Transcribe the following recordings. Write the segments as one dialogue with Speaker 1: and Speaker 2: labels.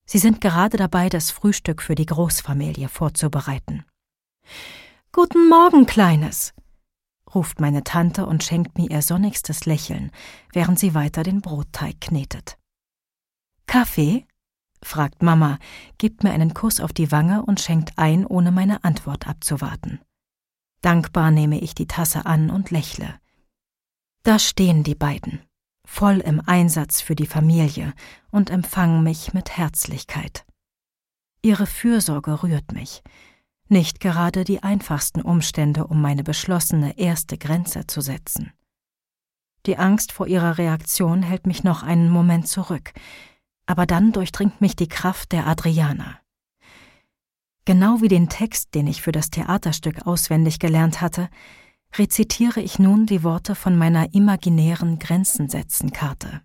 Speaker 1: Sie sind gerade dabei, das Frühstück für die Großfamilie vorzubereiten. »Guten Morgen, Kleines«, ruft meine Tante und schenkt mir ihr sonnigstes Lächeln, während sie weiter den Brotteig knetet. »Kaffee?« fragt Mama, gibt mir einen Kuss auf die Wange und schenkt ein, ohne meine Antwort abzuwarten. Dankbar nehme ich die Tasse an und lächle. Da stehen die beiden, voll im Einsatz für die Familie und empfangen mich mit Herzlichkeit. Ihre Fürsorge rührt mich. Nicht gerade die einfachsten Umstände, um meine beschlossene erste Grenze zu setzen. Die Angst vor ihrer Reaktion hält mich noch einen Moment zurück, aber dann durchdringt mich die Kraft der Adriana. Genau wie den Text, den ich für das Theaterstück auswendig gelernt hatte, rezitiere ich nun die Worte von meiner imaginären Grenzen-setzen-Karte.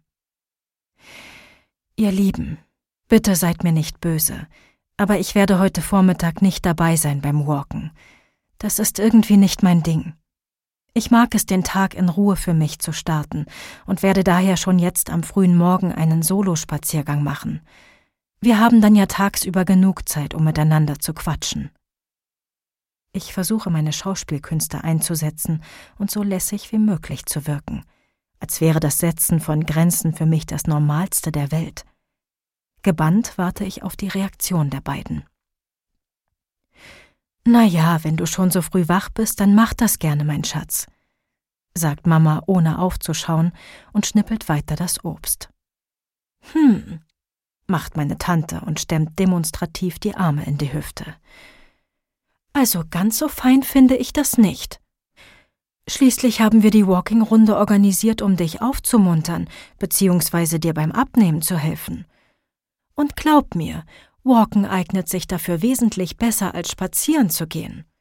Speaker 1: Ihr Lieben, bitte seid mir nicht böse, aber ich werde heute Vormittag nicht dabei sein beim Walken. Das ist irgendwie nicht mein Ding. Ich mag es, den Tag in Ruhe für mich zu starten und werde daher schon jetzt am frühen Morgen einen Solospaziergang machen. Wir haben dann ja tagsüber genug Zeit, um miteinander zu quatschen. Ich versuche, meine Schauspielkünste einzusetzen und so lässig wie möglich zu wirken, als wäre das Setzen von Grenzen für mich das Normalste der Welt. Gebannt warte ich auf die Reaktion der beiden. »Na ja, wenn du schon so früh wach bist, dann mach das gerne, mein Schatz«, sagt Mama, ohne aufzuschauen, und schnippelt weiter das Obst. Macht meine Tante und stemmt demonstrativ die Arme in die Hüfte. Also ganz so fein finde ich das nicht. Schließlich haben wir die Walking-Runde organisiert, um dich aufzumuntern, beziehungsweise dir beim Abnehmen zu helfen. Und glaub mir, Walken eignet sich dafür wesentlich besser, als spazieren zu gehen.